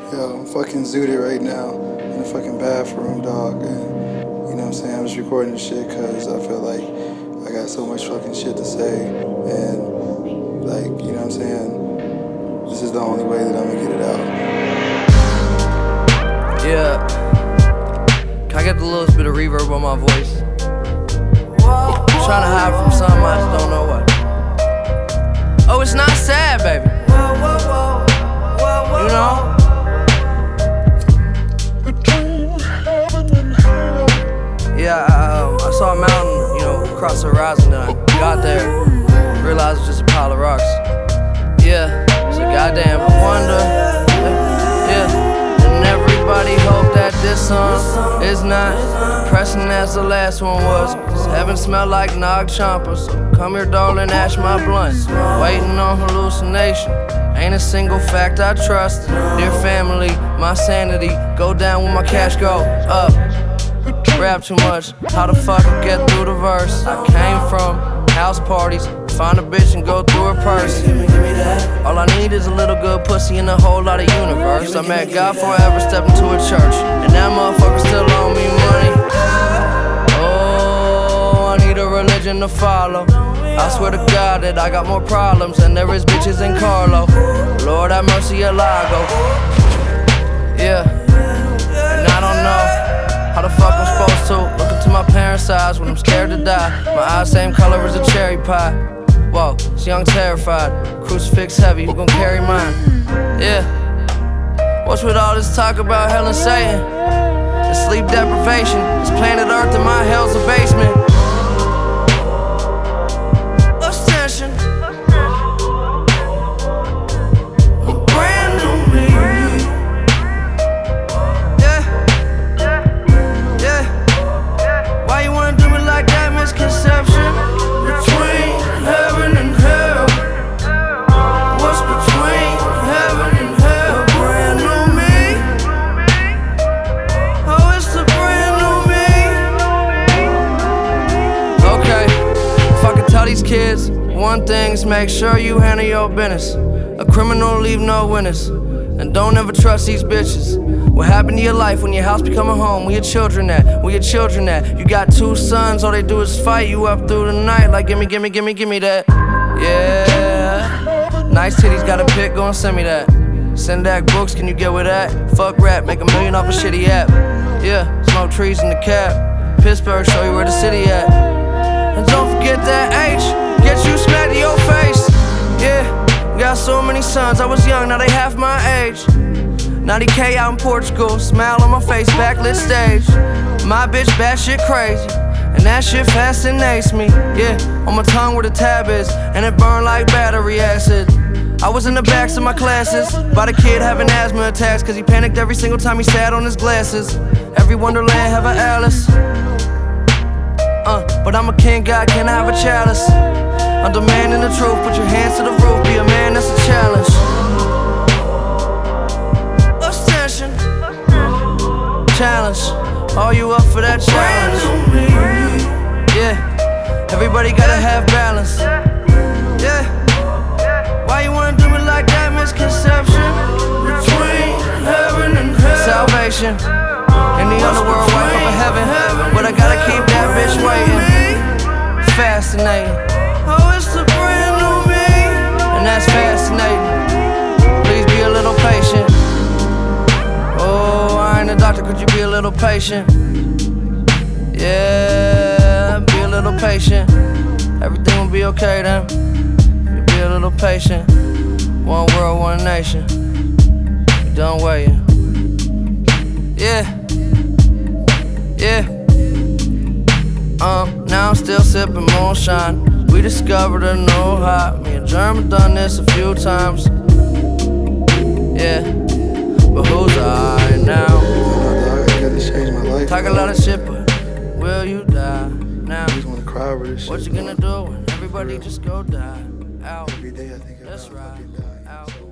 Yo, I'm fucking zooted right now in the fucking bathroom, dog. And you know what I'm saying? I'm just recording this shit because I feel like I got so much fucking shit to say. And, like, you know what I'm saying? This is the only way that I'm gonna get it out. Yeah. Can I get a little bit of reverb on my voice? I'm trying to hide from something, I just don't know what. Oh, it's not sad, baby. You know? Yeah, I saw a mountain, you know, across the horizon, and I got there, realized it was just a pile of rocks. Yeah, so goddamn, I wonder, yeah, and everybody hope that this song is not depressing as the last one was, 'cause heaven smell like Nag Champa, so come here, darling, ash my blunt, waiting on hallucination. Ain't a single fact I trust. Dear family, my sanity go down when my cash go up. Rap too much, how the fuck I get through the verse? I came from house parties, find a bitch and go through her purse. All I need is a little good pussy and a whole lot of universe. I met God forever, stepped into a church, and that motherfucker still owe me money. Oh, I need a religion to follow. I swear to God that I got more problems than there is bitches in Carlo. Lord have mercy, a Lago. Yeah, and I don't know how the fuck I'm supposed to look into my parents' eyes when I'm scared to die. My eyes same color as a cherry pie. Whoa, it's young terrified, crucifix heavy, who gon' carry mine? Yeah, what's with all this talk about hell and Satan? And sleep deprivation, this planet Earth and my hell's a basement. These kids, one thing's make sure you handle your business. A criminal leave no witness, and don't ever trust these bitches. What happened to your life when your house become a home? Where your children at? Where your children at? You got two sons, all they do is fight you up through the night. Like gimme, gimme, gimme, gimme that. Yeah, nice titties, got a pic, go and send me that. Send that books, can you get with that? Fuck rap, make $1 million off a shitty app. Yeah, smoke trees in the cab. Pittsburgh, show you where the city at. And don't forget that H, get you smacked in your face. Yeah, got so many sons, I was young, now they half my age. 90K out in Portugal, smile on my face, backlit stage. My bitch bad shit crazy, and that shit fascinates me. Yeah, on my tongue where the tab is, and it burn like battery acid. I was in the backs of my classes, by the kid having asthma attacks, 'cause he panicked every single time he sat on his glasses. Every Wonderland have a Alice. But I'm a king, God, can I have a chalice? I'm demanding the truth, put your hands to the roof, be a man, that's a challenge. Ascension, challenge, are you up for that challenge? Yeah, everybody gotta have balance. Yeah, why you wanna do me like that? Misconception between heaven and hell. Salvation in the underworld, waiting for heaven, but I gotta keep that bitch waiting. Fascinating. Oh, it's a brand new me, and that's fascinating. Please be a little patient. Oh, I ain't a doctor, could you be a little patient? Yeah, be a little patient. Everything will be okay then. You be a little patient. One world, one nation. You done waiting. Yeah. Yeah. Now I'm still sipping moonshine. We discovered a new high. Me and German done this a few times. Yeah, but who's I now? I gotta change my life. Talk a lot of shit, but will you die now? I just wanna cry over this shit. What you gonna do when everybody just go die out? Every day I think about That's right. fucking dying. Out.